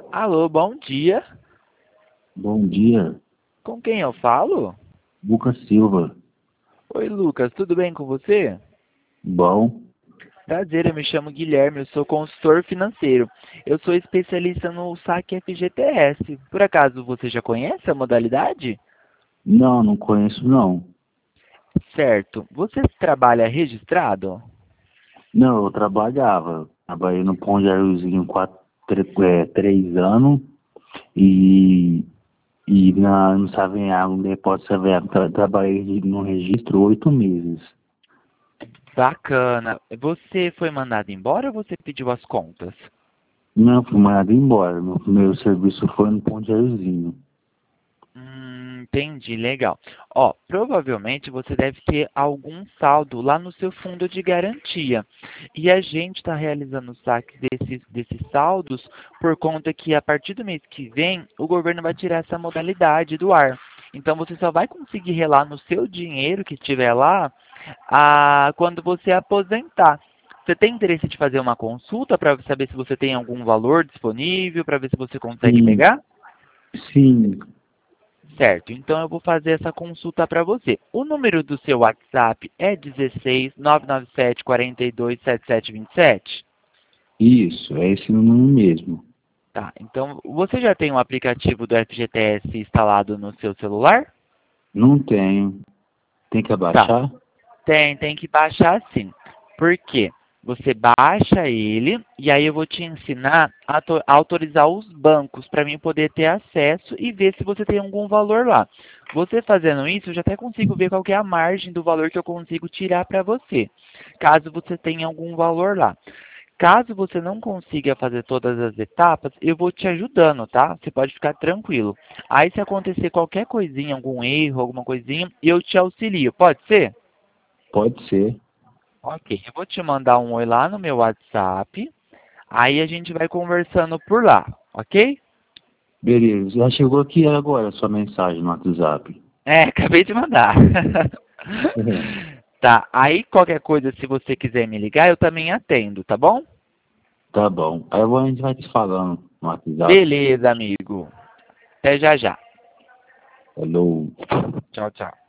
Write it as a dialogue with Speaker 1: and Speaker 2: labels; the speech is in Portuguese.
Speaker 1: Alô, bom dia.
Speaker 2: Bom dia,
Speaker 1: Com quem eu falo?
Speaker 2: Lucas Silva.
Speaker 1: Oi, Lucas, tudo bem com você?
Speaker 2: Bom,
Speaker 1: Prazer, eu me chamo Guilherme, eu sou consultor financeiro. Eu sou especialista no saque FGTS. Por acaso você já conhece a modalidade?
Speaker 2: não conheço não.
Speaker 1: Certo. Você trabalha registrado?
Speaker 2: Não, eu trabalhei no Pão de Ariozinho 3 anos e, no Savenhago, no Depósito Savenhago, trabalhei no registro 8 meses.
Speaker 1: Bacana. Você foi mandado embora ou você pediu as contas?
Speaker 2: Não, fui mandado embora. Meu primeiro serviço foi no Pão de Ariozinho.
Speaker 1: Entendi, legal. Ó, provavelmente você deve ter algum saldo lá no seu fundo de garantia. E a gente está realizando o saque desses saldos por conta que a partir do mês que vem o governo vai tirar essa modalidade do ar. Então você só vai conseguir relar no seu dinheiro que estiver lá quando você aposentar. Você tem interesse de fazer uma consulta para saber se você tem algum valor disponível, para ver se você consegue
Speaker 2: Sim,
Speaker 1: pegar?
Speaker 2: sim,
Speaker 1: Certo, então eu vou fazer essa consulta para você. O número do seu WhatsApp é 16 997 42 7727?
Speaker 2: isso, é esse número mesmo.
Speaker 1: Tá, então você já tem o aplicativo do FGTS instalado no seu celular?
Speaker 2: Não tenho. Tem que
Speaker 1: Tá,
Speaker 2: abaixar?
Speaker 1: tem que baixar sim. Por quê? Você baixa ele e aí eu vou te ensinar a autorizar os bancos para mim poder ter acesso e ver se você tem algum valor lá. Você fazendo isso, eu já até consigo ver qual que é a margem do valor que eu consigo tirar para você, caso você tenha algum valor lá. Caso você não consiga fazer todas as etapas, eu vou te ajudando, tá? Você pode ficar tranquilo. Aí se acontecer qualquer coisinha, algum erro, alguma coisinha, eu te auxilio. Pode ser?
Speaker 2: Pode ser.
Speaker 1: Ok, eu vou te mandar um oi lá no meu WhatsApp. Aí a gente vai conversando por lá, ok?
Speaker 2: Beleza, já chegou aqui agora a sua mensagem no WhatsApp.
Speaker 1: É, acabei de mandar. Tá, aí qualquer coisa, se você quiser me ligar, eu também atendo, tá bom?
Speaker 2: Tá bom. Aí a gente vai te falando no WhatsApp.
Speaker 1: Beleza, amigo. Até já já.
Speaker 2: Falou.
Speaker 1: Tchau, tchau.